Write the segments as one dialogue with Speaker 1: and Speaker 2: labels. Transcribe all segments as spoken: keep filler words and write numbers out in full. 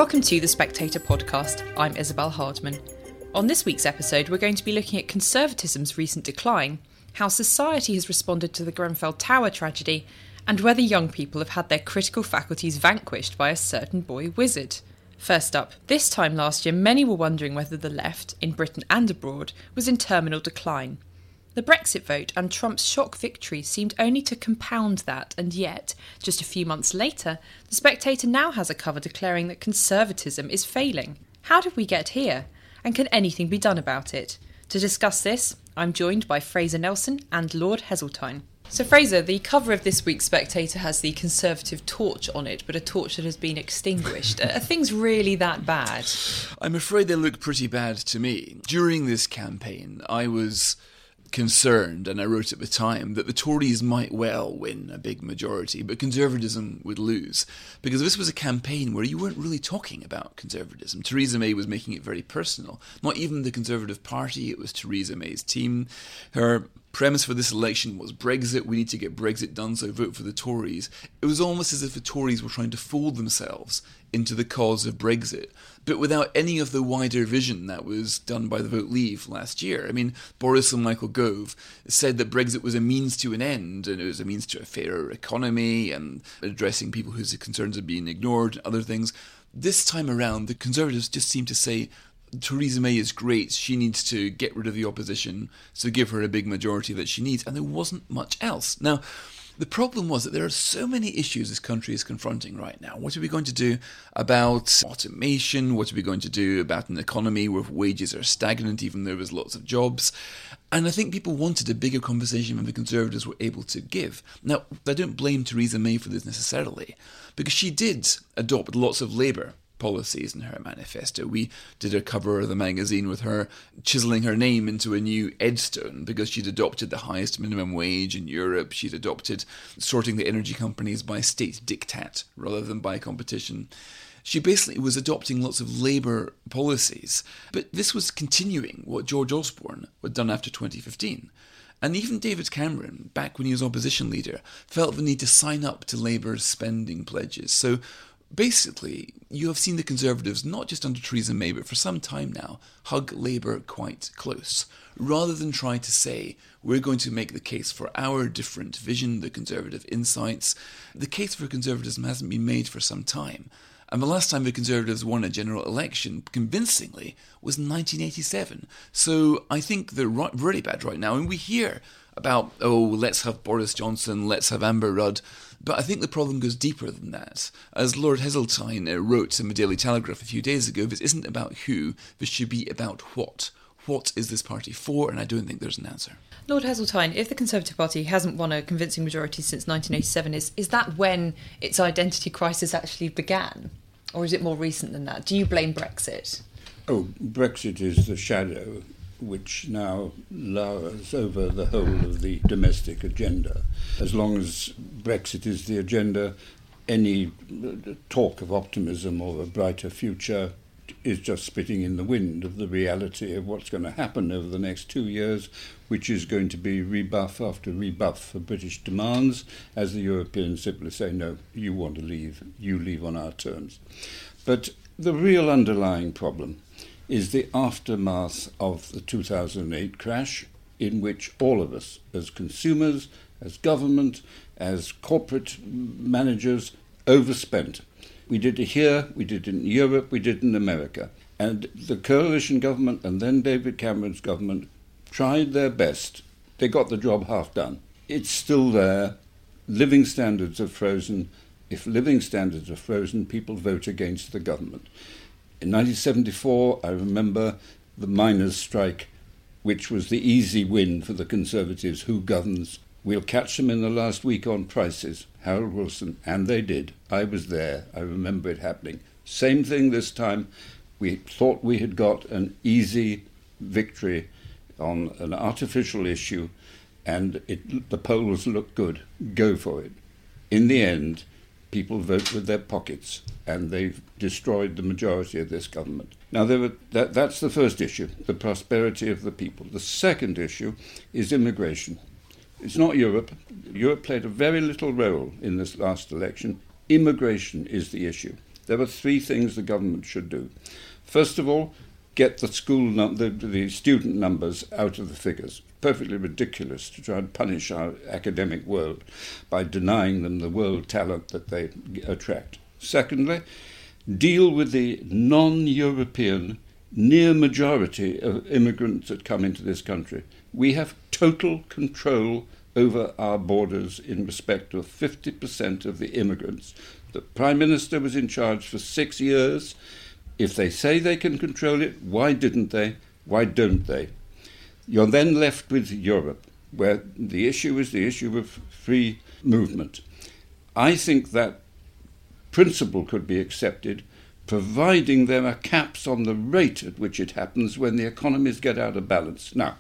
Speaker 1: Welcome to the Spectator podcast. I'm Isabel Hardman. On this week's episode, we're going to be looking at conservatism's recent decline, how society has responded to the Grenfell Tower tragedy, and whether young people have had their critical faculties vanquished by a certain boy wizard. First up, this time last year, many were wondering whether the left, in Britain and abroad, was in terminal decline. The Brexit vote and Trump's shock victory seemed only to compound that, and yet, just a few months later, The Spectator now has a cover declaring that conservatism is failing. How did we get here? And can anything be done about it? To discuss this, I'm joined by Fraser Nelson and Lord Heseltine. So Fraser, the cover of this week's Spectator has the Conservative torch on it, but a torch that has been extinguished. Are things really that bad?
Speaker 2: I'm afraid they look pretty bad to me. During this campaign, I was concerned, and I wrote at the time, that the Tories might well win a big majority, but conservatism would lose. Because this was a campaign where you weren't really talking about conservatism. Theresa May was making it very personal. Not even the Conservative Party, it was Theresa May's team. Her premise for this election was Brexit, we need to get Brexit done, so vote for the Tories. It was almost as if the Tories were trying to fold themselves into the cause of Brexit, but without any of the wider vision that was done by the Vote Leave last year. I mean, Boris and Michael Gove said that Brexit was a means to an end, and it was a means to a fairer economy, and addressing people whose concerns are being ignored, and other things. This time around, the Conservatives just seem to say, Theresa May is great, she needs to get rid of the opposition, so give her a big majority that she needs, and there wasn't much else. Now, the problem was that there are so many issues this country is confronting right now. What are we going to do about automation? What are we going to do about an economy where wages are stagnant, even though there's lots of jobs? And I think people wanted a bigger conversation than the Conservatives were able to give. Now, I don't blame Theresa May for this necessarily, because she did adopt lots of Labour policies in her manifesto. We did a cover of the magazine with her chiselling her name into a new Edstone because she'd adopted the highest minimum wage in Europe. She'd adopted sorting the energy companies by state diktat rather than by competition. She basically was adopting lots of Labour policies, but this was continuing what George Osborne had done after twenty fifteen. And even David Cameron, back when he was opposition leader, felt the need to sign up to Labour's spending pledges. So basically, you have seen the Conservatives, not just under Theresa May, but for some time now, hug Labour quite close, rather than try to say, we're going to make the case for our different vision, the Conservative insights. The case for conservatism hasn't been made for some time. And the last time the Conservatives won a general election convincingly was nineteen eighty-seven. So I think they're really bad right now. And we hear about, oh, let's have Boris Johnson, let's have Amber Rudd. But I think the problem goes deeper than that. As Lord Heseltine wrote in the Daily Telegraph a few days ago, this isn't about who, this should be about what. What is this party for? And I don't think there's an answer.
Speaker 1: Lord Heseltine, if the Conservative Party hasn't won a convincing majority since nineteen eighty-seven, is, is that when its identity crisis actually began? Or is it more recent than that? Do you blame Brexit?
Speaker 3: Oh, Brexit is the shadow which now lowers over the whole of the domestic agenda. As long as Brexit is the agenda, any talk of optimism or a brighter future is just spitting in the wind of the reality of what's going to happen over the next two years, which is going to be rebuff after rebuff for British demands, as the Europeans simply say, no, you want to leave, you leave on our terms. But the real underlying problem is the aftermath of the two thousand eight crash, in which all of us, as consumers, as government, as corporate managers, overspent. We did it here, we did it in Europe, we did it in America. And the coalition government and then David Cameron's government tried their best. They got the job half done. It's still there. Living standards are frozen. If living standards are frozen, people vote against the government. In nineteen seventy-four, I remember the miners' strike, which was the easy win for the Conservatives. Who governs? We'll catch them in the last week on prices. Harold Wilson. And they did. I was there. I remember it happening. Same thing this time. We thought we had got an easy victory on an artificial issue, and it, the polls looked good. Go for it. In the end, people vote with their pockets, and they've destroyed the majority of this government. Now, there were, that, that's the first issue, the prosperity of the people. The second issue is immigration. It's not Europe. Europe played a very little role in this last election. Immigration is the issue. there are three things the government should do. First of all, get the school num- the, the student numbers out of the figures. Perfectly ridiculous to try and punish our academic world by denying them the world talent that they attract. Secondly, deal with the non-European near majority of immigrants that come into this country. We have total control over our borders in respect of fifty percent of the immigrants. The Prime Minister was in charge for six years. If they say they can control it, why didn't they? Why don't they? You're then left with Europe, where the issue is the issue of free movement. I think that principle could be accepted, providing there are caps on the rate at which it happens when the economies get out of balance. Now,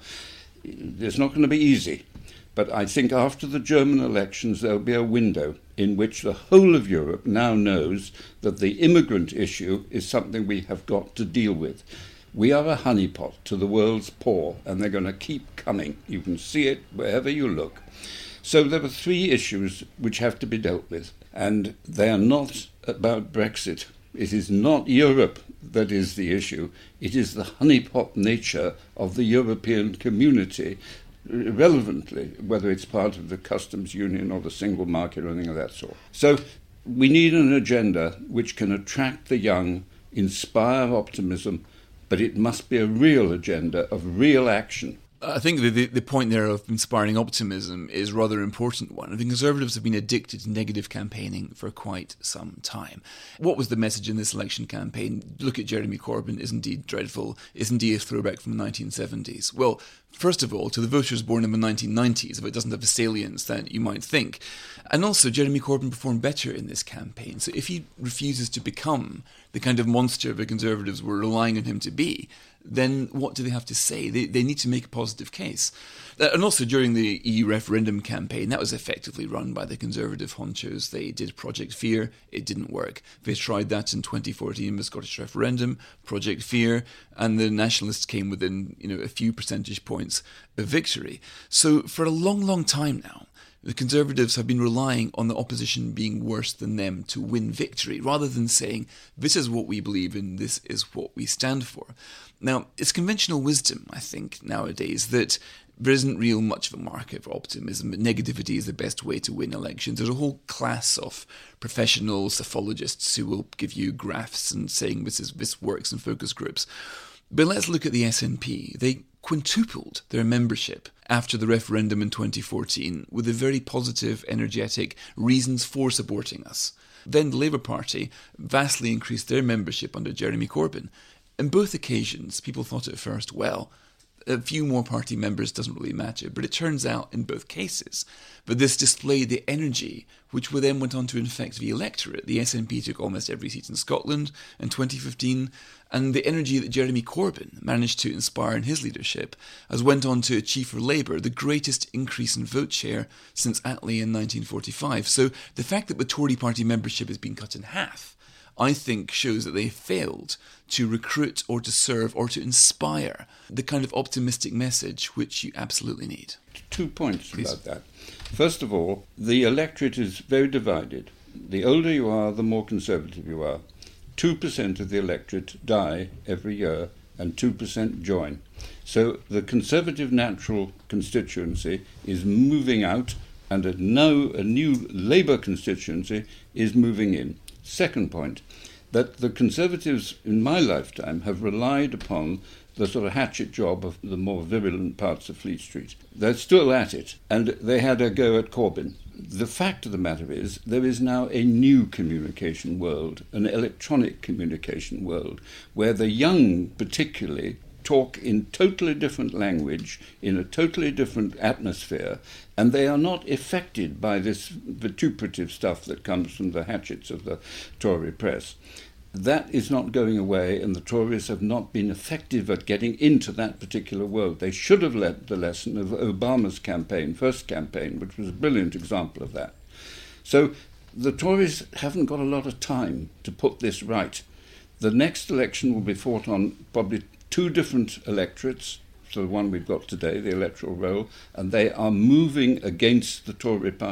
Speaker 3: it's not going to be easy, but I think after the German elections there'll be a window in which the whole of Europe now knows that the immigrant issue is something we have got to deal with. We are a honeypot to the world's poor, and they're going to keep coming. You can see it wherever you look. So there are three issues which have to be dealt with, and they are not about Brexit. It is not Europe that is the issue. It is the honeypot nature of the European community, irrelevantly, whether it's part of the customs union or the single market or anything of that sort. So we need an agenda which can attract the young, inspire optimism, but it must be a real agenda of real action.
Speaker 2: I think the, the, the point there of inspiring optimism is a rather important one. I think Conservatives have been addicted to negative campaigning for quite some time. What was the message in this election campaign? Look at Jeremy Corbyn, is indeed dreadful, is indeed a throwback from the nineteen seventies. Well, first of all, to the voters born in the nineteen nineties, if it doesn't have the salience that you might think. And also, Jeremy Corbyn performed better in this campaign. So if he refuses to become the kind of monster the Conservatives were relying on him to be, then what do they have to say? They they need to make a positive case. Uh, and also during the E U referendum campaign, that was effectively run by the Conservative honchos. They did Project Fear, it didn't work. They tried that in twenty fourteen, the Scottish referendum, Project Fear, and the Nationalists came within, you know, a few percentage points of victory. So for a long, long time now, the Conservatives have been relying on the opposition being worse than them to win victory, rather than saying, this is what we believe in, this is what we stand for. Now, it's conventional wisdom, I think, nowadays, that there isn't real much of a market for optimism, but negativity is the best way to win elections. There's a whole class of professional psephologists who will give you graphs and saying this is this works in focus groups. But let's look at the S N P. They quintupled their membership after the referendum in twenty fourteen with a very positive, energetic reasons for supporting us. Then the Labour Party vastly increased their membership under Jeremy Corbyn. In both occasions, people thought at first, well, a few more party members doesn't really matter, but it turns out in both cases that this displayed the energy which then went on to infect the electorate. The S N P took almost every seat in Scotland in twenty fifteen, and the energy that Jeremy Corbyn managed to inspire in his leadership has went on to achieve for Labour the greatest increase in vote share since Attlee in nineteen forty-five. So the fact that the Tory party membership has been cut in half, I think, shows that they failed to recruit or to serve or to inspire the kind of optimistic message which you absolutely need.
Speaker 3: Two points
Speaker 2: Please.
Speaker 3: about that. First of all, the electorate is very divided. The older you are, the more conservative you are. two percent of the electorate die every year and two percent join. So the Conservative natural constituency is moving out and a, no, a new Labour constituency is moving in. Second point, that the Conservatives in my lifetime have relied upon the sort of hatchet job of the more virulent parts of Fleet Street. They're still at it, and they had a go at Corbyn. The fact of the matter is there is now a new communication world, an electronic communication world, where the young particularly talk in totally different language, in a totally different atmosphere, and they are not affected by this vituperative stuff that comes from the hatchets of the Tory press. That is not going away, and the Tories have not been effective at getting into that particular world. They should have learnt the lesson of Obama's campaign, first campaign, which was a brilliant example of that. So the Tories haven't got a lot of time to put this right. The next election will be fought on probably two different electorates, so the one we've got today, the electoral roll, and they are moving against the Tory party.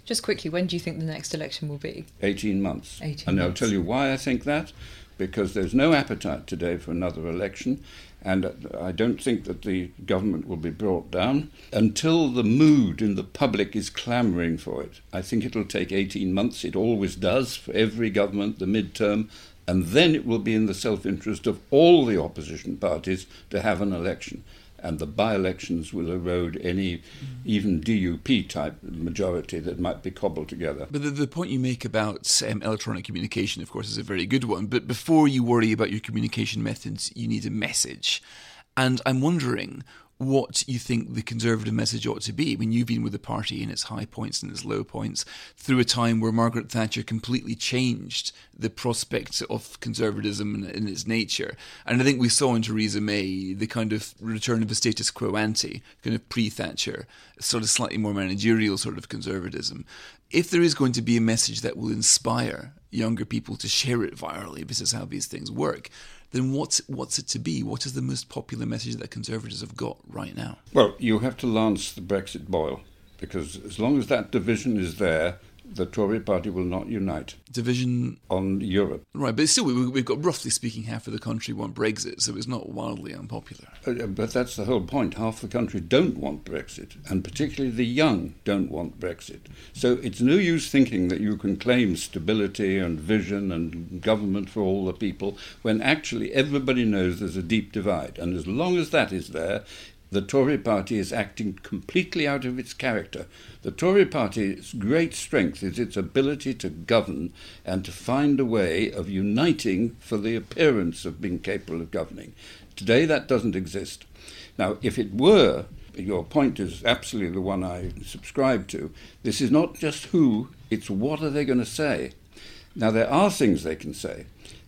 Speaker 1: Just quickly, when do you think the next election will be?
Speaker 3: eighteen months.
Speaker 1: eighteen
Speaker 3: and
Speaker 1: months.
Speaker 3: I'll tell you why I think that. Because there's no appetite today for another election, and I don't think that the government will be brought down until the mood in the public is clamouring for it. I think it'll take eighteen months. It always does for every government, the midterm, and then it will be in the self-interest of all the opposition parties to have an election. And the by-elections will erode any even D U P-type majority that might be cobbled together.
Speaker 2: But the, the point you make about um, electronic communication, of course, is a very good one. But before you worry about your communication methods, you need a message. And I'm wondering what you think the Conservative message ought to be. I mean, you've been with the party in its high points and its low points through a time where Margaret Thatcher completely changed the prospects of conservatism in, in its nature. And I think we saw in Theresa May the kind of return of a status quo ante, kind of pre-Thatcher, sort of slightly more managerial sort of conservatism. If there is going to be a message that will inspire younger people to share it virally, this is how these things work, then what's what's it to be? What is the most popular message that Conservatives have got right now?
Speaker 3: Well, you have to lance the Brexit boil, because as long as that division is there, the Tory party will not unite.
Speaker 2: Division
Speaker 3: on Europe.
Speaker 2: Right, but still, we, we've got, roughly speaking, half of the country want Brexit, so it's not wildly unpopular.
Speaker 3: Uh, but that's the whole point. Half the country don't want Brexit, and particularly the young don't want Brexit. So it's no use thinking that you can claim stability and vision and government for all the people, when actually everybody knows there's a deep divide. And as long as that is there, the Tory party is acting completely out of its character. The Tory party's great strength is its ability to govern and to find a way of uniting for the appearance of being capable of governing. Today that doesn't exist. Now, if it were, your point is absolutely the one I subscribe to, this is not just who, it's what are they going to say. Now, there are things they can say.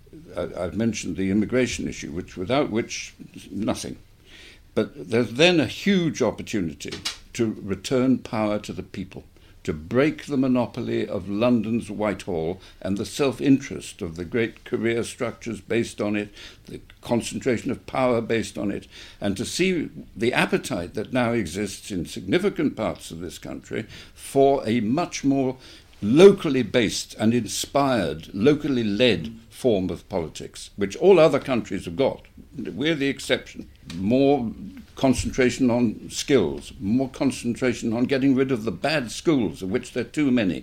Speaker 3: I've mentioned the immigration issue, which without which, nothing. But there's then a huge opportunity to return power to the people, to break the monopoly of London's Whitehall and the self-interest of the great career structures based on it, the concentration of power based on it, and to see the appetite that now exists in significant parts of this country for a much more locally based and inspired, locally led form of politics, which all other countries have got. We're the exception. More concentration on skills, more concentration on getting rid of the bad schools, of which there are too many.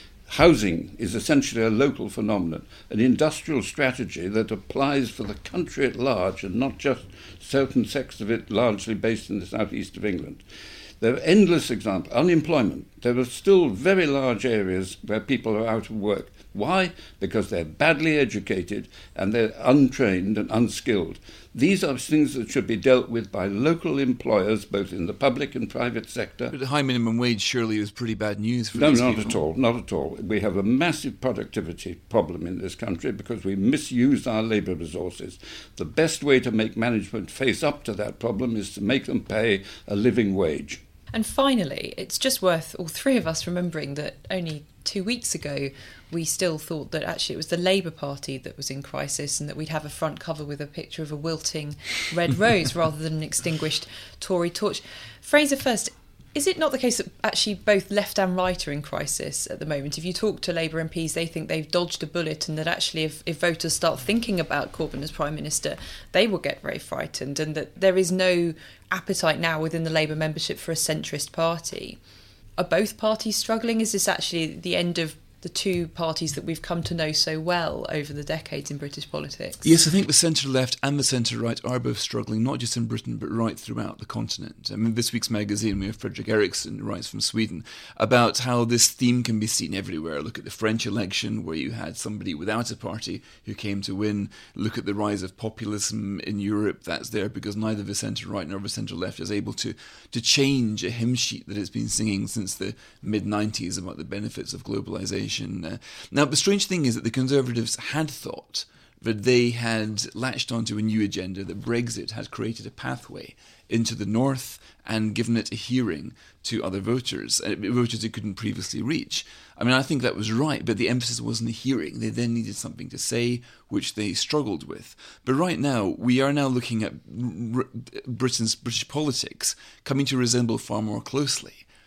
Speaker 3: Housing is essentially a local phenomenon, an industrial strategy that applies for the country at large and not just certain sects of it largely based in the southeast of England. There are endless examples. Unemployment. There are still very large areas where people are out of work. Why? Because they're badly educated and they're untrained and unskilled. These are things that should be dealt with by local employers, both in the public and private sector.
Speaker 2: But the high minimum wage surely is pretty bad news for
Speaker 3: no,
Speaker 2: these
Speaker 3: not
Speaker 2: people.
Speaker 3: at all, not at all. We have a massive productivity problem in this country because we misuse our labour resources. The best way to make management face up to that problem is to make them pay a living wage.
Speaker 1: And finally, it's just worth all three of us remembering that only two weeks ago we still thought that actually it was the Labour Party that was in crisis and that we'd have a front cover with a picture of a wilting red rose rather than an extinguished Tory torch. Fraser first, is it not the case that actually both left and right are in crisis at the moment? If you talk to Labour M Ps, they think they've dodged a bullet and that actually if, if voters start thinking about Corbyn as Prime Minister, they will get very frightened, and that there is no appetite now within the Labour membership for a centrist party. Are both parties struggling? Is this actually the end of the two parties that we've come to know so well over the decades in British politics?
Speaker 2: Yes, I think the centre-left and the centre-right are both struggling, not just in Britain, but right throughout the continent. I mean, this week's magazine, we have Fredrik Eriksson, who writes from Sweden, about how this theme can be seen everywhere. Look at the French election, where you had somebody without a party who came to win. Look at the rise of populism in Europe. That's there because neither the centre-right nor the centre-left is able to, to change a hymn sheet that it's been singing since the mid nineties about the benefits of globalisation. Uh, now, the strange thing is that the Conservatives had thought that they had latched onto a new agenda, that Brexit had created a pathway into the north and given it a hearing to other voters, uh, voters it couldn't previously reach. I mean, I think that was right, but the emphasis wasn't a hearing. They then needed something to say, which they struggled with. But right now, we are now looking at r- Britain's British politics coming to resemble far more closely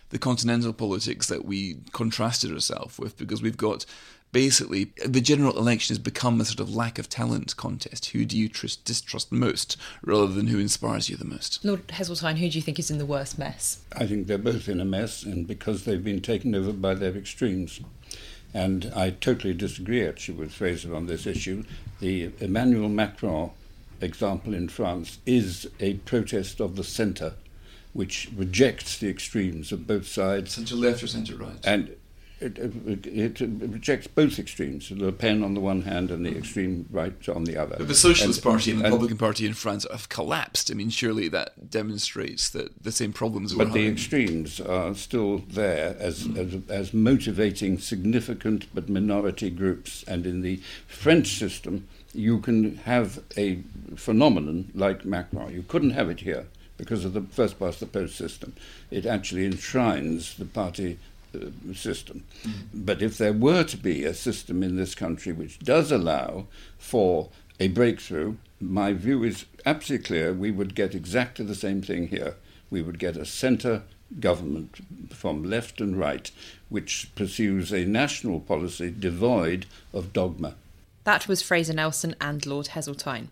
Speaker 2: the continental politics that we contrasted ourselves with, because we've got basically the general election has become a sort of lack of talent contest. Who do you trust, distrust most, rather than who inspires you the most?
Speaker 1: Lord Heseltine, who do you think is in the worst mess?
Speaker 3: I think they're both in a mess, and because they've been taken over by their extremes. And I totally disagree, actually, with Fraser on this issue. The Emmanuel Macron example in France is a protest of the centre, which rejects the extremes of both sides.
Speaker 2: Centre left or centre right?
Speaker 3: And it, it, it rejects both extremes, Le Pen on the one hand and the extreme right on the other.
Speaker 2: But the Socialist
Speaker 3: and,
Speaker 2: Party and the
Speaker 3: and,
Speaker 2: Republican Party in France have collapsed. I mean, surely that demonstrates that the same problems were
Speaker 3: But the
Speaker 2: having.
Speaker 3: extremes are still there as, as as motivating significant but minority groups. And in the French system, you can have a phenomenon like Macron. You couldn't have it here because of the first past the post system. It actually enshrines the party uh, system. Mm. But if there were to be a system in this country which does allow for a breakthrough, my view is absolutely clear. We would get exactly the same thing here. We would get a centre government from left and right which pursues a national policy devoid of dogma.
Speaker 1: That was Fraser Nelson and Lord Heseltine.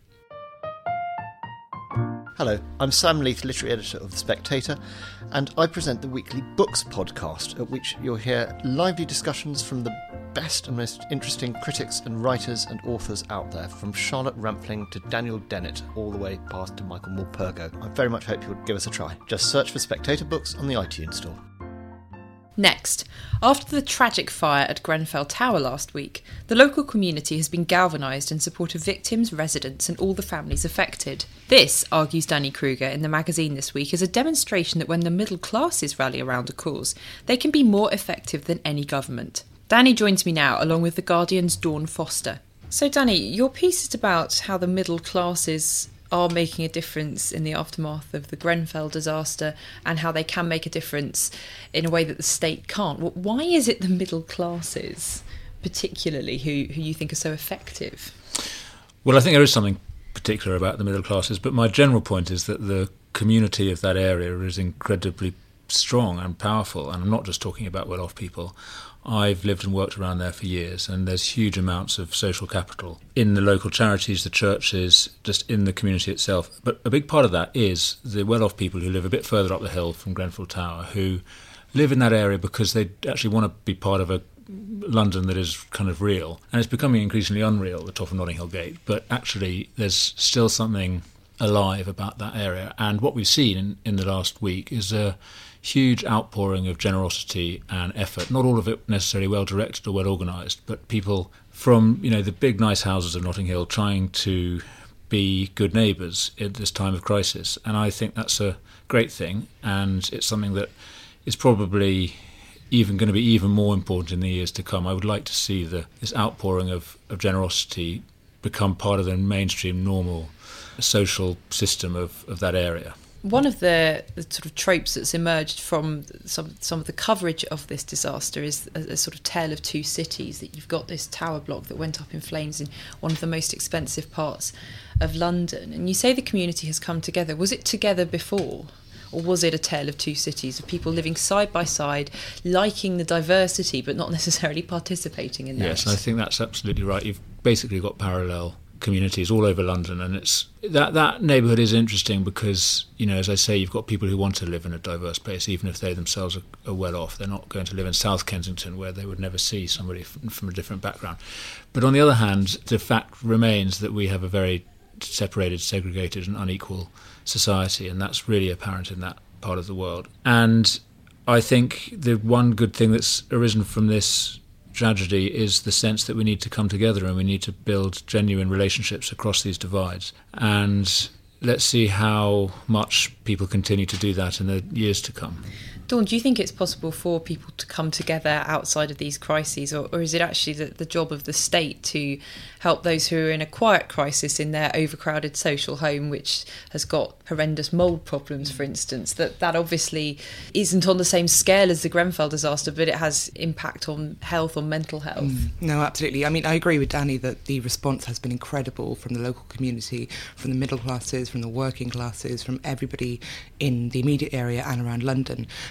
Speaker 4: Hello, I'm Sam Leith, literary editor of The Spectator, and I present the weekly Books podcast, at which you'll hear lively discussions from the best and most interesting critics and writers and authors out there, from Charlotte Rampling to Daniel Dennett, all the way past to Michael Morpurgo. I very much hope you'll give us a try. Just search for Spectator Books on the iTunes store.
Speaker 1: Next, after the tragic fire at Grenfell Tower last week, the local community has been galvanised in support of victims, residents and all the families affected. This, argues Danny Kruger in the magazine this week, is a demonstration that when the middle classes rally around a cause, they can be more effective than any government. Danny joins me now, along with The Guardian's Dawn Foster. So Danny, your piece is about how the middle classes are making a difference in the aftermath of the Grenfell disaster and how they can make a difference in a way that the state can't. Well, why is it the middle classes, particularly, who, who you think are so effective?
Speaker 5: Well, I think there is something particular about the middle classes, but my general point is that the community of that area is incredibly strong and powerful, and I'm not just talking about well-off people. I've lived and worked around there for years, and there's huge amounts of social capital in the local charities, the churches, just in the community itself. But a big part of that is the well-off people who live a bit further up the hill from Grenfell Tower, who live in that area because they actually want to be part of a London that is kind of real. And it's becoming increasingly unreal, the top of Notting Hill Gate. But actually, there's still something alive about that area. And what we've seen in, in the last week is a huge outpouring of generosity and effort, not all of it necessarily well directed or well organised, but people from, you know, the big nice houses of Notting Hill trying to be good neighbours at this time of crisis. And I think that's a great thing, and it's something that is probably even going to be even more important in the years to come. I would like to see the this outpouring of, of generosity become part of the mainstream normal social system of, of that area.
Speaker 1: One of the, the sort of tropes that's emerged from some some of the coverage of this disaster is a, a sort of tale of two cities, that you've got this tower block that went up in flames in one of the most expensive parts of London. And you say the community has come together. Was it together before? Or was it a tale of two cities, of people living side by side, liking the diversity but not necessarily participating in that?
Speaker 5: Yes, I think that's absolutely right. You've basically got parallel communities all over London, and it's that that neighbourhood is interesting because, you know, as I say, you've got people who want to live in a diverse place, even if they themselves are, are well off. They're not going to live in South Kensington, where they would never see somebody from, from a different background. But on the other hand, the fact remains that we have a very separated, segregated and unequal society, and that's really apparent in that part of the world. And I think the one good thing that's arisen from this tragedy is the sense that we need to come together and we need to build genuine relationships across these divides. And let's see how much people continue to do that in the years to come.
Speaker 1: Dawn, do you think it's possible for people to come together outside of these crises, or, or is it actually the, the job of the state to help those who are in a quiet crisis in their overcrowded social home, which has got horrendous mould problems, for instance, that that obviously isn't on the same scale as the Grenfell disaster, but it has impact on health, on mental health?
Speaker 6: Mm, no, absolutely. I mean, I agree with Danny that the response has been incredible from the local community, from the middle classes, from the working classes, from everybody in the immediate area and around London.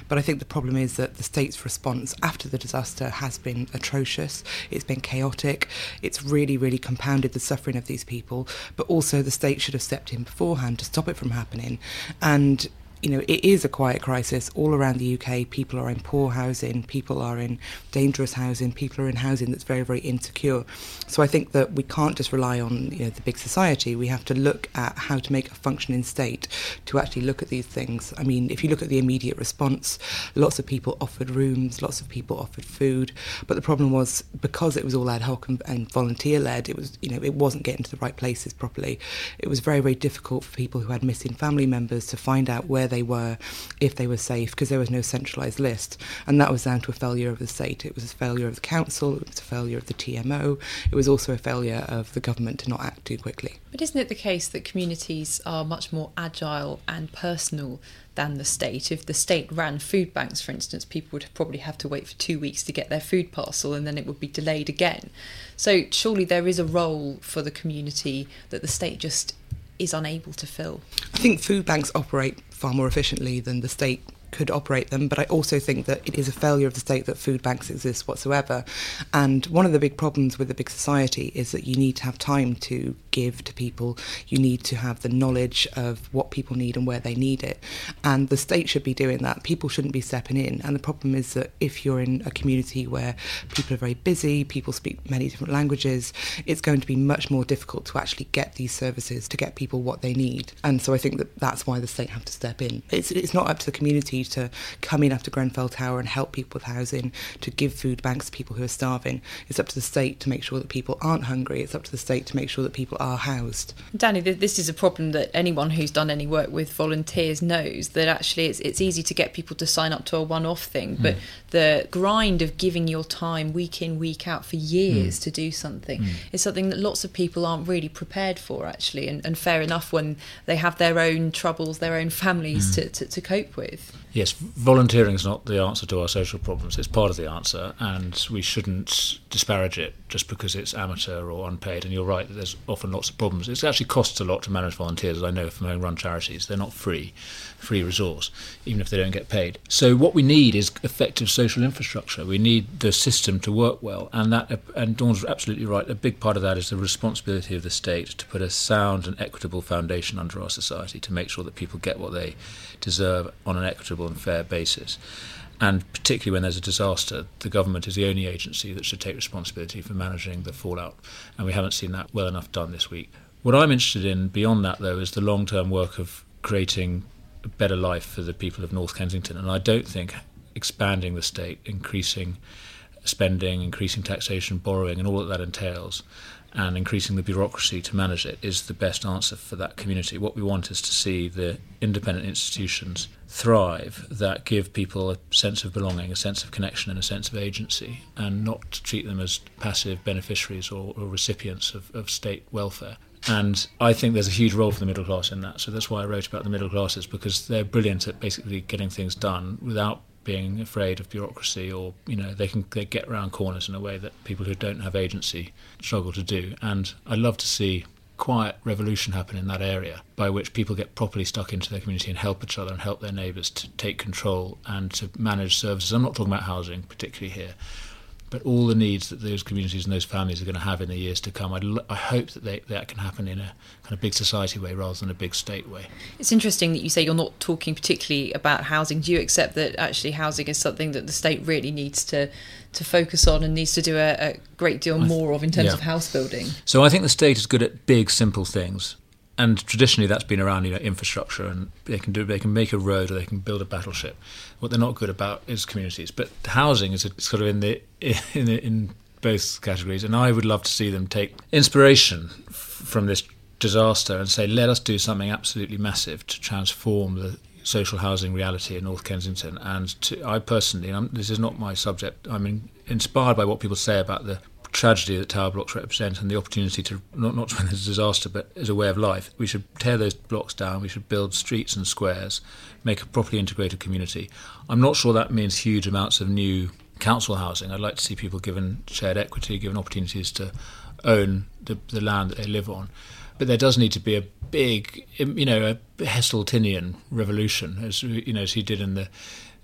Speaker 6: But I think the problem is that the state's response after the disaster has been atrocious. It's been chaotic. It's really, really compounded the suffering of these people. But also the state should have stepped in beforehand to stop it from happening. And you know, it is a quiet crisis all around the U K. People are in poor housing, people are in dangerous housing, people are in housing that's very, very insecure. So I think that we can't just rely on, you know, the big society. We have to look at how to make a functioning state to actually look at these things. I mean, if you look at the immediate response, lots of people offered rooms, lots of people offered food, but the problem was because it was all ad hoc and, and volunteer-led, it was, you know, it wasn't getting to the right places properly. It was very, very difficult for people who had missing family members to find out where they were, if they were safe, because there was no centralised list. And that was down to a failure of the state. It was a failure of the council, it was a failure of the T M O, it was also a failure of the government to not act too quickly.
Speaker 1: But isn't it the case that communities are much more agile and personal than the state? If the state ran food banks, for instance, people would probably have to wait for two weeks to get their food parcel and then it would be delayed again. So surely there is a role for the community that the state just is unable to fill.
Speaker 6: I think food banks operate far more efficiently than the state could operate them, but I also think that it is a failure of the state that food banks exist whatsoever. And one of the big problems with a big society is that you need to have time to give to people. You need to have the knowledge of what people need and where they need it. And the state should be doing that. People shouldn't be stepping in. And the problem is that if you're in a community where people are very busy, people speak many different languages, it's going to be much more difficult to actually get these services, to get people what they need. And so I think that that's why the state have to step in. It's, it's not up to the community to come in after Grenfell Tower and help people with housing, to give food banks to people who are starving. It's up to the state to make sure that people aren't hungry. It's up to the state to make sure that people are housed.
Speaker 1: Danny, this is a problem that anyone who's done any work with volunteers knows, that actually it's, it's easy to get people to sign up to a one-off thing, but mm. the grind of giving your time week in, week out for years mm. to do something mm. is something that lots of people aren't really prepared for, actually, and, and fair enough when they have their own troubles, their own families mm. to, to, to cope with.
Speaker 5: Yes, volunteering is not the answer to our social problems. It's part of the answer, and we shouldn't disparage it just because it's amateur or unpaid. And you're right that there's often lots of problems. It actually costs a lot to manage volunteers, as I know from having run charities. They're not free, free resource, even if they don't get paid. So what we need is effective social infrastructure. We need the system to work well, and that, and Dawn's absolutely right. A big part of that is the responsibility of the state to put a sound and equitable foundation under our society to make sure that people get what they deserve on an equitable and fair basis. And particularly when there's a disaster, the government is the only agency that should take responsibility for managing the fallout, and we haven't seen that well enough done this week. What I'm interested in beyond that, though, is the long-term work of creating a better life for the people of North Kensington, and I don't think expanding the state, increasing spending, increasing taxation, borrowing, and all that that entails, and increasing the bureaucracy to manage it is the best answer for that community. What we want is to see the independent institutions thrive that give people a sense of belonging, a sense of connection and a sense of agency, and not to treat them as passive beneficiaries or, or recipients of, of state welfare. And I think there's a huge role for the middle class in that. So that's why I wrote about the middle classes, because they're brilliant at basically getting things done without being afraid of bureaucracy, or, you know, they can they get around corners in a way that people who don't have agency struggle to do. And I'd love to see quiet revolution happen in that area, by which people get properly stuck into their community and help each other and help their neighbours to take control and to manage services. I'm not talking about housing particularly here, but all the needs that those communities and those families are going to have in the years to come. I'd l- I hope that they, that can happen in a kind of big society way rather than a big state way.
Speaker 1: It's interesting that you say you're not talking particularly about housing. Do you accept that actually housing is something that the state really needs to, to focus on and needs to do a, a great deal more of in terms yeah. of house building?
Speaker 5: So I think the state is good at big, simple things. And traditionally that's been around, you know, infrastructure, and they can do they can make a road or they can build a battleship. What they're not good about is communities. But housing is sort of in the in the, in both categories, and I would love to see them take inspiration f- from this disaster and say, let us do something absolutely massive to transform the social housing reality in North Kensington. And to, I personally, and I'm, this is not my subject, I'm in, inspired by what people say about the tragedy that tower blocks represent and the opportunity to, not, not when there's a disaster, but as a way of life. We should tear those blocks down, we should build streets and squares, make a properly integrated community. I'm not sure that means huge amounts of new council housing. I'd like to see people given shared equity, given opportunities to own the, the land that they live on. But there does need to be a big, you know, a Heseltinian revolution, as you know, as he did in the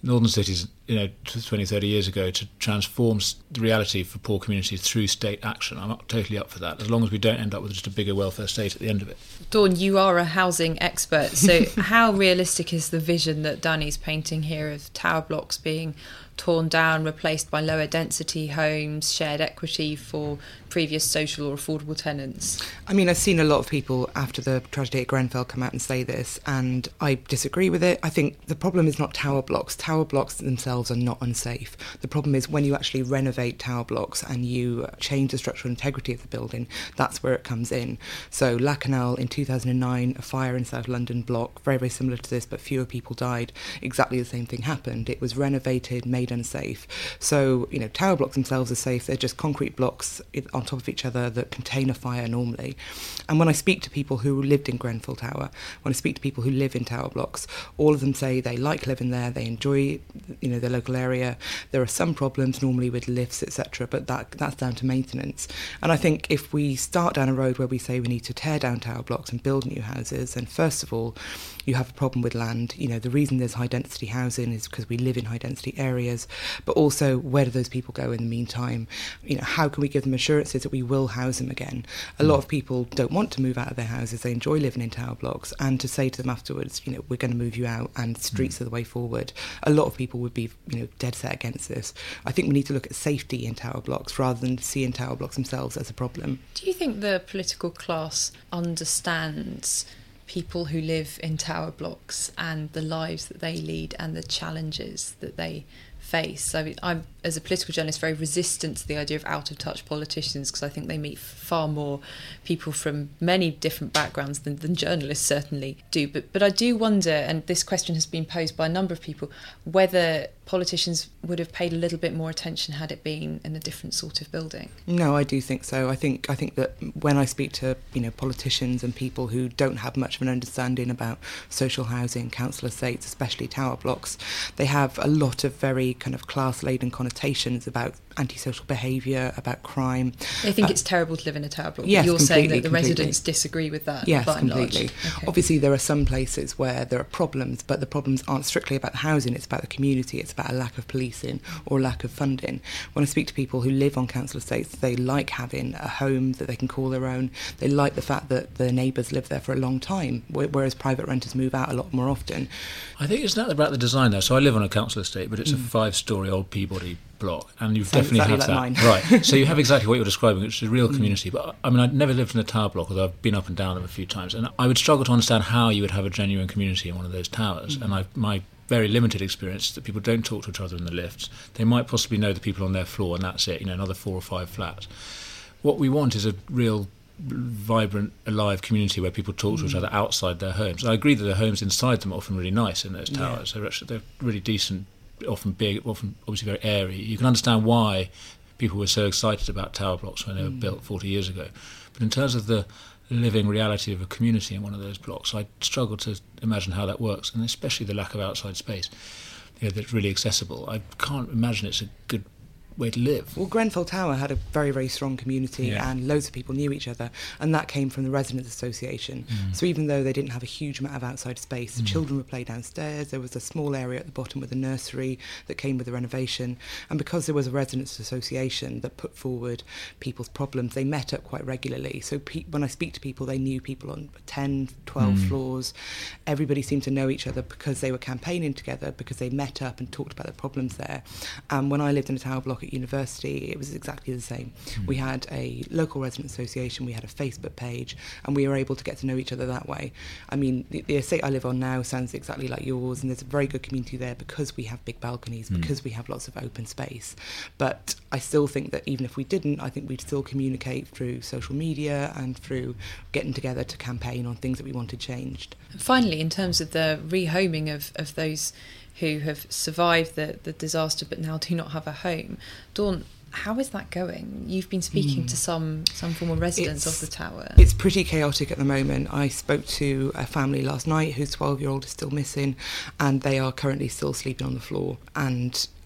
Speaker 5: northern cities, you know, twenty, thirty years ago to transform the reality for poor communities through state action. I'm totally up for that, as long as we don't end up with just a bigger welfare state at the end of it.
Speaker 1: Dawn, you are a housing expert, so how realistic is the vision that Danny's painting here of tower blocks being torn down, replaced by lower density homes, shared equity for previous social or affordable tenants?
Speaker 6: I mean, I've seen a lot of people after the tragedy at Grenfell come out and say this, and I disagree with it. I think the problem is not tower blocks. Tower blocks themselves are not unsafe. The problem is when you actually renovate tower blocks and you change the structural integrity of the building, that's where it comes in. So Lakanal in two thousand nine, a fire in South London block, very, very similar to this, but fewer people died. Exactly the same thing happened. It was renovated, made unsafe. So, you know, tower blocks themselves are safe. They're just concrete blocks on top of each other that contain a fire normally. And when I speak to people who lived in Grenfell Tower, when I speak to people who live in tower blocks, all of them say they like living there, they enjoy, you know, their local area. There are some problems normally with lifts, et cetera, but that that's down to maintenance. And I think if we start down a road where we say we need to tear down tower blocks and build new houses, and first of all, you have a problem with land. You know, the reason there's high density housing is because we live in high density areas, but also where do those people go in the meantime? You know, how can we give them assurances that we will house them again? A lot of people don't want to move out of their houses. They enjoy living in tower blocks, and to say to them afterwards, you know, we're going to move you out and streets mm. are the way forward, a lot of people would be, you know, dead set against this. I think we need to look at safety in tower blocks rather than seeing tower blocks themselves as a problem.
Speaker 1: Do you think the political class understands people who live in tower blocks and the lives that they lead and the challenges that they face? I mean, I'm, as a political journalist, very resistant to the idea of out-of-touch politicians, because I think they meet far more people from many different backgrounds than, than journalists certainly do. But but I do wonder, and this question has been posed by a number of people, whether politicians would have paid a little bit more attention had it been in a different sort of building.
Speaker 6: No, I do think so. I think I think that when I speak to, you know, politicians and people who don't have much of an understanding about social housing, council estates, especially tower blocks, they have a lot of very kind of class-laden connotations about antisocial behaviour, about crime.
Speaker 1: They think
Speaker 6: uh,
Speaker 1: it's terrible to live in a tower block.
Speaker 6: Yes,
Speaker 1: but you're saying that the
Speaker 6: completely.
Speaker 1: residents disagree with that.
Speaker 6: Yes,
Speaker 1: by and
Speaker 6: completely.
Speaker 1: large. Okay.
Speaker 6: Obviously, there are some places where there are problems, but the problems aren't strictly about the housing. It's about the community. It's about a lack of policing or a lack of funding. When I speak to people who live on council estates, they like having a home that they can call their own. They like the fact that their neighbours live there for a long time, whereas private renters move out a lot more often.
Speaker 5: I think it's not about the design, though. So I live on a council estate, but it's mm. a five-storey old Peabody block, and you've
Speaker 6: so
Speaker 5: definitely
Speaker 6: exactly
Speaker 5: have
Speaker 6: like
Speaker 5: that.
Speaker 6: Mine.
Speaker 5: Right. So you have exactly what you're describing, which is a real community. Mm. But I mean, I've never lived in a tower block, although I've been up and down them a few times, and I would struggle to understand how you would have a genuine community in one of those towers. Mm. And I, my very limited experience is that people don't talk to each other in the lifts. They might possibly know the people on their floor, and that's it. You know, another four or five flats. What we want is a real vibrant, alive community where people talk to mm. each other outside their homes. I agree that the homes inside them are often really nice in those towers. Yeah. They're actually they're really decent, often big, often obviously very airy. You can understand why people were so excited about tower blocks when they were mm. built forty years ago. But in terms of the living reality of a community in one of those blocks, I struggle to imagine how that works, and especially the lack of outside space, you know, that's really accessible. I can't imagine it's a good way to live.
Speaker 6: Well, Grenfell Tower had a very, very strong community, yeah. and loads of people knew each other, and that came from the Residents Association. Mm. So even though they didn't have a huge amount of outside space, the mm. children would play downstairs. There was a small area at the bottom with a nursery that came with the renovation, and because there was a Residents Association that put forward people's problems, they met up quite regularly. So pe- when I speak to people, they knew people on ten, twelve mm. floors. Everybody seemed to know each other because they were campaigning together, because they met up and talked about the problems there. And when I lived in a tower block at university, it was exactly the same. Mm. We had a local resident association, we had a Facebook page, and we were able to get to know each other that way. I mean, the, the estate I live on now sounds exactly like yours, and there's a very good community there because we have big balconies, mm. because we have lots of open space. But I still think that even if we didn't, I think we'd still communicate through social media and through getting together to campaign on things that we wanted changed.
Speaker 1: Finally, in terms of the rehoming of, of those who have survived the, the disaster but now do not have a home, Dawn, how is that going? You've been speaking mm. to some, some former residents it's, of the tower.
Speaker 6: It's pretty chaotic at the moment. I spoke to a family last night whose twelve-year-old is still missing, and they are currently still sleeping on the floor. And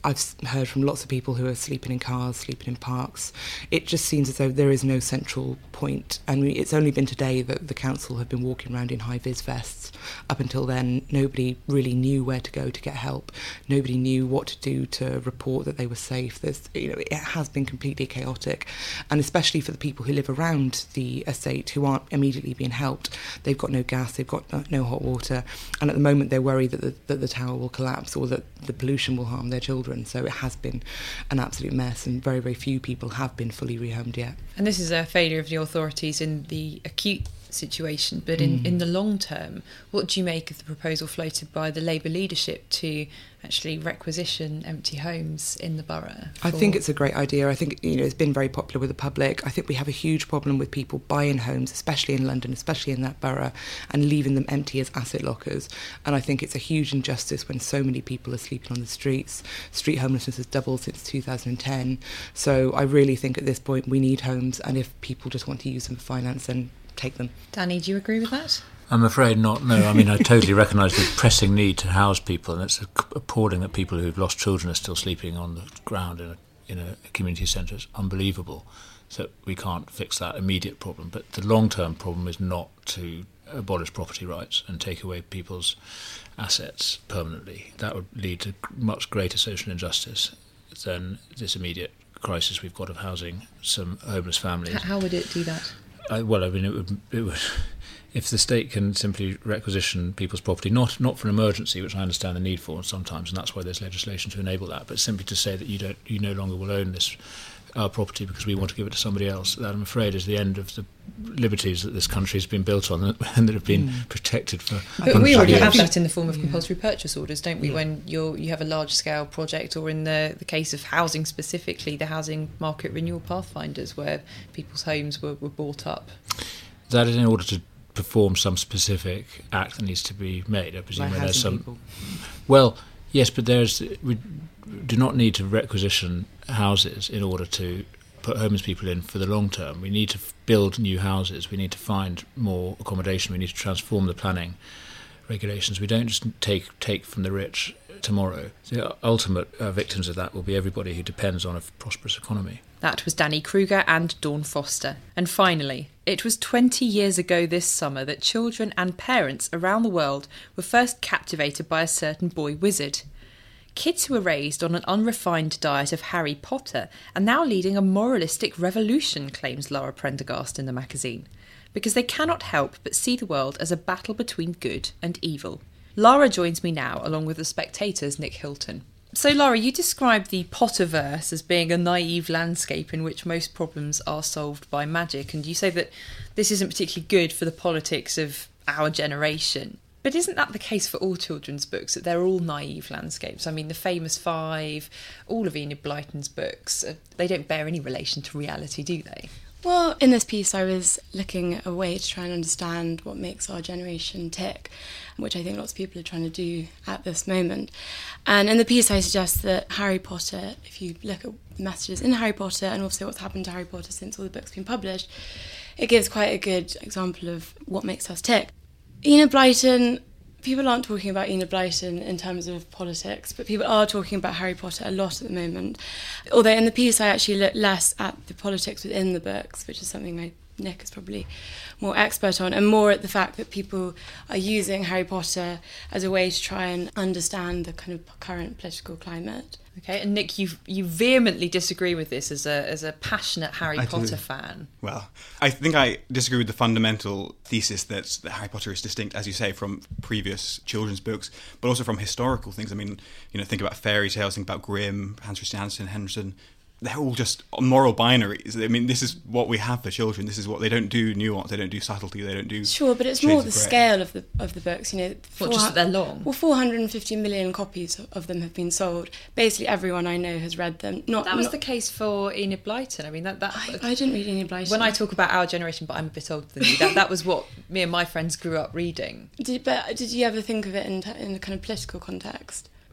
Speaker 6: I've heard from lots of people who are sleeping in cars, sleeping in parks. It just seems as though there is no central point. And we, it's only been today that the council have been walking around in high-vis vests. Up until then, nobody really knew where to go to get help. Nobody knew what to do to report that they were safe. There's, you know, it has been completely chaotic. And especially for the people who live around the estate who aren't immediately being helped. They've got no gas, they've got no, no hot water. And at the moment, they're worried that the, that the tower will collapse or that the pollution will harm their children. So it has been an absolute mess, and very, very few people have been fully rehomed yet.
Speaker 1: And this is a failure of the authorities in the acute situation, but in, mm. in the long term, what do you make of the proposal floated by the Labour leadership to actually requisition empty homes in the borough?
Speaker 6: I think it's a great idea. I think, you know, it's been very popular with the public. I think we have a huge problem with people buying homes, especially in London, especially in that borough, and leaving them empty as asset lockers. And I think it's a huge injustice when so many people are sleeping on the streets. Street homelessness has doubled since two thousand ten. So I really think at this point we need homes, and if people just want to use them for finance, then take them.
Speaker 1: Danny, do you agree with that?
Speaker 5: I'm afraid not, no. I mean, I totally recognise the pressing need to house people, and it's appalling that people who've lost children are still sleeping on the ground in a, in a community centre. It's unbelievable. So we can't fix that immediate problem. But the long-term problem is not to abolish property rights and take away people's assets permanently. That would lead to much greater social injustice than this immediate crisis we've got of housing some homeless families.
Speaker 1: How would it do that?
Speaker 5: I, well, I mean, it would, it would, if the state can simply requisition people's property, not not for an emergency, which I understand the need for sometimes, and that's why there's legislation to enable that, but simply to say that you don't, you no longer will own this our property because we want to give it to somebody else. That, I'm afraid, is the end of the liberties that this country has been built on and that have been mm. protected for.
Speaker 1: But we already have that in the form of yeah. compulsory purchase orders, don't we? Yeah. When you're you have a large scale project, or in the the case of housing specifically, the housing market renewal pathfinders, where people's homes were, were bought up.
Speaker 5: That is in order to perform some specific act that needs to be made. I presume
Speaker 6: like
Speaker 5: there's some.
Speaker 6: People.
Speaker 5: Well, yes, but there's we do not need to requisition houses in order to put homeless people in for the long term. We need to build new houses. We need to find more accommodation. We need to transform the planning regulations. We don't just take take from the rich tomorrow. The ultimate uh, victims of that will be everybody who depends on a prosperous economy.
Speaker 1: That was Danny Kruger and Dawn Foster. And finally, it was twenty years ago this summer that children and parents around the world were first captivated by a certain boy wizard. Kids who were raised on an unrefined diet of Harry Potter are now leading a moralistic revolution, claims Lara Prendergast in the magazine, because they cannot help but see the world as a battle between good and evil. Lara joins me now, along with The Spectator's Nick Hilton. So, Lara, you described the Potterverse as being a naive landscape in which most problems are solved by magic, and you say that this isn't particularly good for the politics of our generation. But isn't that the case for all children's books, that they're all naive landscapes? I mean, the famous five, all of Enid Blyton's books, uh, they don't bear any relation to reality, do they?
Speaker 7: Well, in this piece I was looking at a way to try and understand what makes our generation tick, which I think lots of people are trying to do at this moment. And in the piece I suggest that Harry Potter, if you look at the messages in Harry Potter and also what's happened to Harry Potter since all the books have been published, it gives quite a good example of what makes us tick. Enid Blyton, people aren't talking about Enid Blyton in terms of politics, but people are talking about Harry Potter a lot at the moment. Although in the piece I actually look less at the politics within the books, which is something I, Nick is probably more expert on, and more at the fact that people are using Harry Potter as a way to try and understand the kind of current political climate.
Speaker 1: Okay, and Nick, you you vehemently disagree with this as a as a passionate Harry
Speaker 8: I
Speaker 1: Potter
Speaker 8: do.
Speaker 1: fan.
Speaker 8: Well, I think I disagree with the fundamental thesis that, that Harry Potter is distinct, as you say, from previous children's books, but also from historical things. I mean, you know, think about fairy tales, think about Grimm, Hans Christian Andersen, Henderson. They're all just moral binaries. I mean, this is what we have for children. This is what they don't do nuance, they don't do subtlety, they don't do.
Speaker 7: Sure, but it's more the scale of the of the books. You know,
Speaker 1: What, just that they're long?
Speaker 7: Well, four hundred fifty million copies of them have been sold. Basically, everyone I know has read them. Not
Speaker 1: That was
Speaker 7: not,
Speaker 1: the case for Enid Blyton. I mean, that that.
Speaker 7: I, I didn't read Enid Blyton.
Speaker 1: When I talk about our generation, but I'm a bit older than you, that that was what me and my friends grew up reading.
Speaker 7: Did, but did you ever think of it in in a kind of political context?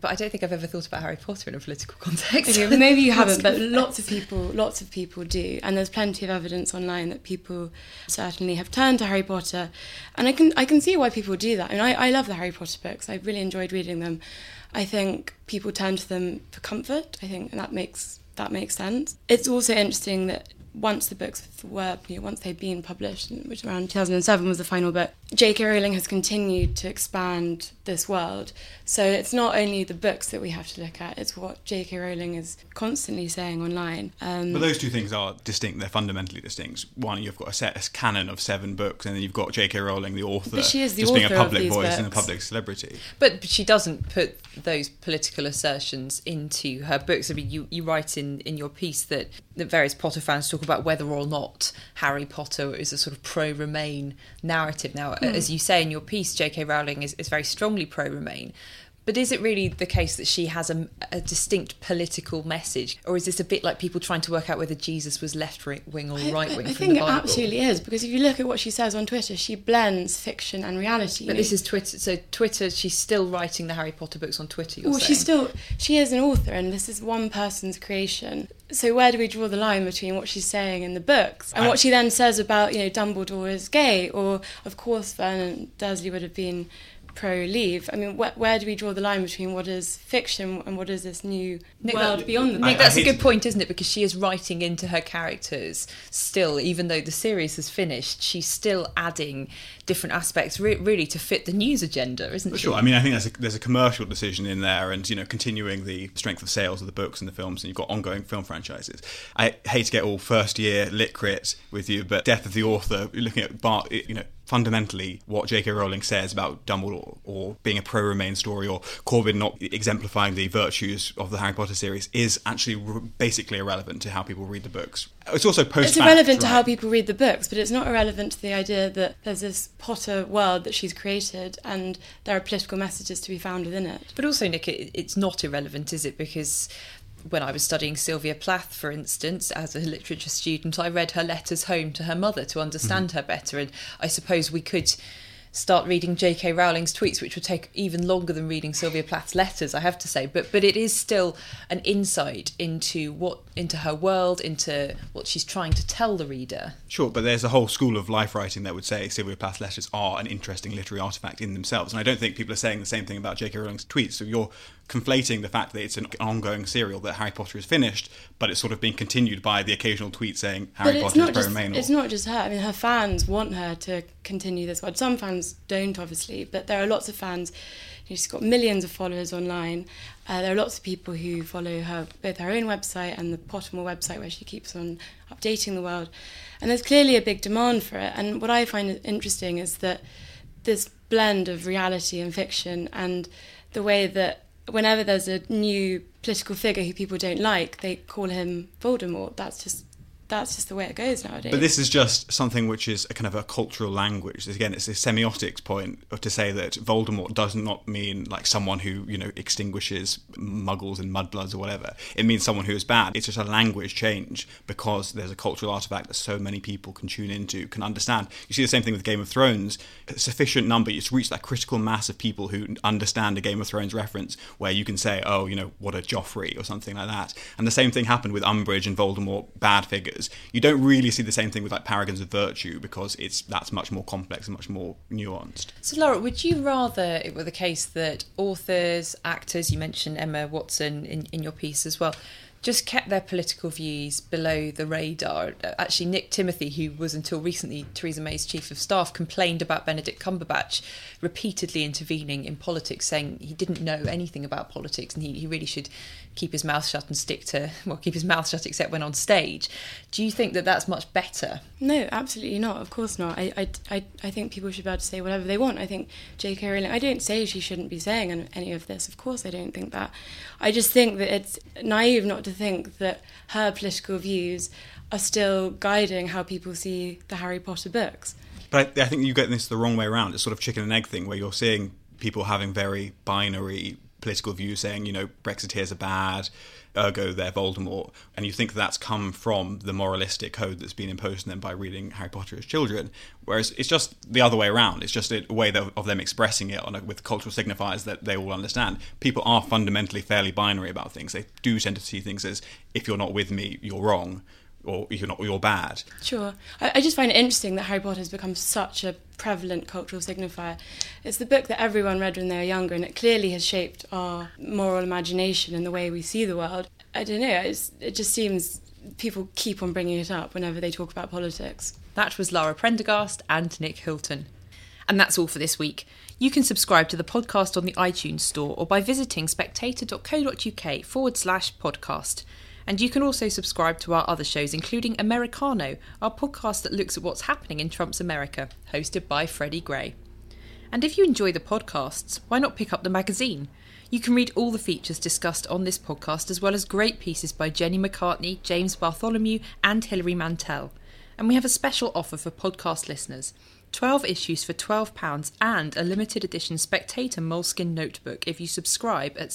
Speaker 1: But I don't think I've ever thought about Harry Potter in a political context.
Speaker 7: Okay, maybe you haven't, but lots of people, lots of people do, and there's plenty of evidence online that people certainly have turned to Harry Potter, and I can I can see why people do that. I mean, I, I love the Harry Potter books. I really enjoyed reading them. I think people turn to them for comfort. I think, and that makes that makes sense. It's also interesting that once the books were, you know, once they'd been published, which around two thousand seven was the final book, J K Rowling has continued to expand this world. So it's not only the books that we have to look at, it's what J K Rowling is constantly saying online. Um,
Speaker 8: but those two things are distinct, they're fundamentally distinct. One, you've got a set a canon of seven books, and then you've got J K Rowling, the author,
Speaker 7: but she is the
Speaker 8: just
Speaker 7: author
Speaker 8: being a public
Speaker 7: of these
Speaker 8: voice
Speaker 7: books.
Speaker 8: and a public celebrity.
Speaker 1: But she doesn't put those political assertions into her books. I mean, you, you write in, in your piece that, that various Potter fans talk about whether or not Harry Potter is a sort of pro-Remain narrative. Now, mm. as you say in your piece, J K Rowling is, is very strongly pro-Remain. But is it really the case that she has a, a distinct political message? Or is this a bit like people trying to work out whether Jesus was left-wing or right-wing
Speaker 7: I, I,
Speaker 1: from
Speaker 7: I think
Speaker 1: the
Speaker 7: it
Speaker 1: Bible?
Speaker 7: absolutely is, because if you look at what she says on Twitter, she blends fiction and reality.
Speaker 1: But this is Twitter, so Twitter, she's still writing the Harry Potter books on Twitter, you're
Speaker 7: well,
Speaker 1: saying?
Speaker 7: she's still, she is an author, and this is one person's creation. So where do we draw the line between what she's saying in the books and what she then says about, you know, Dumbledore is gay, or, of course, Vernon Dursley would have been pro-leave? I mean, wh- where do we draw the line between what is fiction and what is this new
Speaker 1: Nick,
Speaker 7: world
Speaker 1: that,
Speaker 7: beyond the
Speaker 1: Nick,
Speaker 7: books?
Speaker 1: that's
Speaker 8: I
Speaker 1: a
Speaker 8: hate
Speaker 1: good point, isn't it? Because she is writing into her characters still, even though the series has finished, she's still adding different aspects re- really to fit the news agenda, isn't she?
Speaker 8: Sure. I mean, I think there's a, there's a commercial decision in there, and, you know, continuing the strength of sales of the books and the films, and you've got ongoing film franchises. I hate to get all first year lit crit with you, but Death of the Author, looking at Bart, you know, fundamentally what J K Rowling says about Dumbledore or being a pro-Remain story, or Corbyn not exemplifying the virtues of the Harry Potter series, is actually r- basically irrelevant to how people read the books. It's also post-fact.
Speaker 7: It's irrelevant to
Speaker 8: right?
Speaker 7: how people read the books, but it's not irrelevant to the idea that there's this Potter world that she's created and there are political messages to be found within it.
Speaker 1: But also, Nick, it, it's not irrelevant, is it? Because when I was studying Sylvia Plath, for instance, as a literature student, I read her letters home to her mother to understand mm. her better. And I suppose we could start reading J K Rowling's tweets, which would take even longer than reading Sylvia Plath's letters, I have to say. But but it is still an insight into what into her world, into what she's trying to tell the reader.
Speaker 8: Sure, but there's a whole school of life writing that would say Sylvia Plath's letters are an interesting literary artefact in themselves. And I don't think people are saying the same thing about J K Rowling's tweets. So you're conflating the fact that it's an ongoing serial, that Harry Potter is finished, but it's sort of being continued by the occasional tweet saying Harry Potter is pro-Remain.
Speaker 7: It's not just her. I mean, her fans want her to continue this world. Some fans don't, obviously, but there are lots of fans. She's got millions of followers online. Uh, there are lots of people who follow her, both her own website and the Pottermore website, where she keeps on updating the world. And there's clearly a big demand for it. And what I find interesting is that this blend of reality and fiction, and the way that whenever there's a new political figure who people don't like, they call him Voldemort. That's just that's just the way it goes nowadays.
Speaker 8: But this is just something which is a kind of a cultural language. Again, it's a semiotics point of to say that Voldemort does not mean like someone who, you know, extinguishes muggles and mudbloods or whatever. It means someone who is bad. It's just a language change because there's a cultural artifact that so many people can tune into, can understand. You see the same thing with Game of Thrones. A sufficient number, it's reached that critical mass of people who understand a Game of Thrones reference where you can say, oh, you know, what a Joffrey or something like that. And the same thing happened with Umbridge and Voldemort, bad figures. You don't really see the same thing with like Paragons of Virtue because it's that's much more complex and much more nuanced.
Speaker 1: So Laura, would you rather it were the case that authors, actors, you mentioned Emma Watson in, in your piece as well, just kept their political views below the radar? Actually, Nick Timothy, who was until recently Theresa May's chief of staff, complained about Benedict Cumberbatch repeatedly intervening in politics, saying he didn't know anything about politics and he, he really should keep his mouth shut and stick to, well, keep his mouth shut except when on stage. Do you think that that's much better?
Speaker 7: No, absolutely not. Of course not. I, I, I, I think people should be able to say whatever they want. I think J K Rowling, I don't say she shouldn't be saying any of this. Of course I don't think that. I just think that it's naive not to think that her political views are still guiding how people see the Harry Potter books.
Speaker 8: But I, I think you get this the wrong way around. It's sort of chicken and egg thing where you're seeing people having very binary political views saying, you know, Brexiteers are bad, ergo they're Voldemort, and you think that's come from the moralistic code that's been imposed on them by reading Harry Potter as children, whereas it's just the other way around. It's just a way of them expressing it on a, with cultural signifiers that they all understand. People are fundamentally fairly binary about things. They do tend to see things as, if you're not with me, you're wrong, or you're not, you're bad.
Speaker 7: Sure. I, I just find it interesting that Harry Potter has become such a prevalent cultural signifier. It's the book that everyone read when they were younger, and it clearly has shaped our moral imagination and the way we see the world. I don't know, it's, it just seems people keep on bringing it up whenever they talk about politics.
Speaker 1: That was Lara Prendergast and Nick Hilton. And that's all for this week. You can subscribe to the podcast on the iTunes store or by visiting spectator.co.uk forward slash podcast. And you can also subscribe to our other shows, including Americano, our podcast that looks at what's happening in Trump's America, hosted by Freddie Gray. And if you enjoy the podcasts, why not pick up the magazine? You can read all the features discussed on this podcast, as well as great pieces by Jenny McCartney, James Bartholomew and Hilary Mantel. And we have a special offer for podcast listeners. twelve issues for twelve pounds and a limited edition Spectator Moleskin notebook if you subscribe at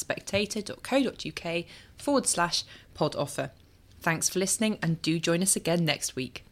Speaker 1: spectator.co.uk forward slash pod offer. Thanks for listening, and do join us again next week.